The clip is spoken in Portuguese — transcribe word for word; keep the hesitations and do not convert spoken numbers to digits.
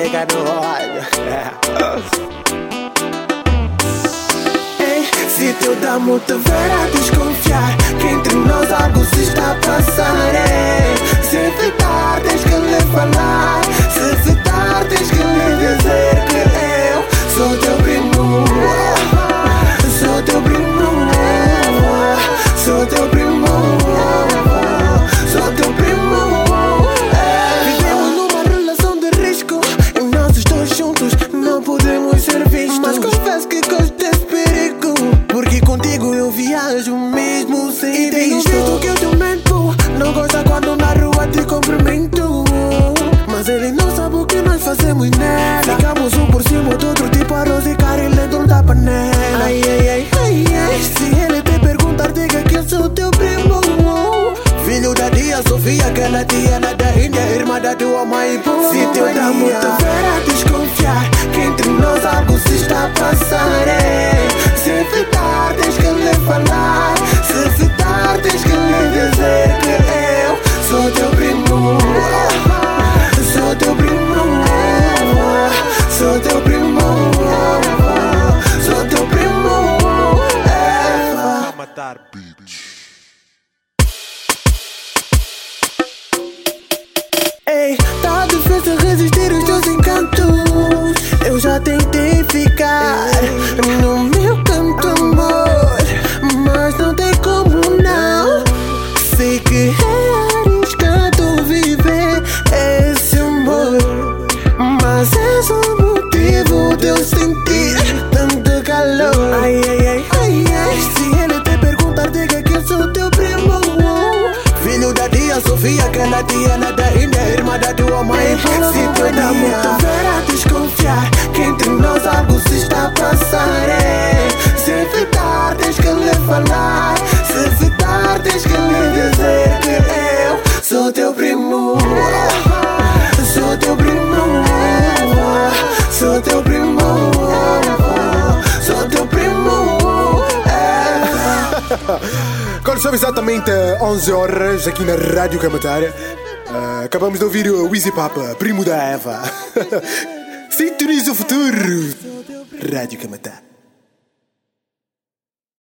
pega no olho. Ei, se teu damo te ver a desconfiar que entre nós algo se está a passar. Ei, se evitar tens que lhe falar, se evitar tens que lhe dizer que eu sou teu primo. Sou teu primo. Sou teu primo. Sou teu primo. Vivemos numa relação de risco e nós os dois juntos não podemos ser vistos. Mas confesso que gosto desse perigo, porque contigo eu viajo mesmo sem visto. E tenho visto que eu te mento, não gosta quando na rua te cumprimento. Mas ele não sabe o que nós fazemos nela. Ficamos um por cima do outro, tipo arroz e carne dentro da panela. Ai, ai, ai, ai, ai. Se ele te perguntar, diga que eu sou teu primo. Filho da tia Sofia, aquela tia lá da Índia, irmã da tua mãe. Se teu damo te ver a desconfiar que entre nós algo se está a passar. É, se evitar tens que lhe falar, se evitar tens que lhe dizer que eu sou teu primo. Sou teu primo. Sou teu primo. Sou teu primo. É. Matar, bitch. Ei, tá difícil resistir os teus encantos. Eu já tentei ficar no meu canto, amor, mas não tem como não. Sei que é arriscado viver esse amor, mas és o motivo de eu sentir tanto calor. Ai, ai, ai, ai, ai. Se ele te perguntar, diga que eu sou teu primo. Filho da tia Sofia, aquela tia lá da Índia, irmã da tua mãe. Se teu damo te ver a desconfiar que entre nós algo se está a passar. É, se evitar tens que lhe falar, se evitar tens que lhe dizer que eu sou teu primo. Sou teu primo. Sou teu primo. Sou teu primo. É. Quando são exatamente onze horas aqui na Rádio Camatar, uh, acabamos de ouvir o Wheezy Papa, primo da Eva. Sintoniza o futuro. Rádio Camatar.